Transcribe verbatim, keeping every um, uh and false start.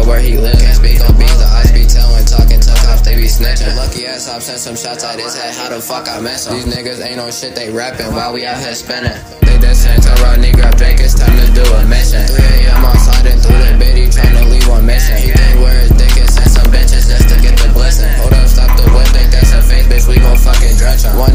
where he live. Can't speak on beats, the eyes be telling, talking tough off, they be snitching. Lucky ass Hop sent some shots at his head, how the fuck I miss him? These niggas ain't on shit, they rapping while we out here spinning. They just sent to Rodney, grab Drake, it's time to do a mission. three A M I'm sliding through the bitty, tryna leave on mission. He think where his dick is, send some bitches just to get the blessing. Hold up, stop the whip, think that's a face, bitch, we gon' fucking drench him.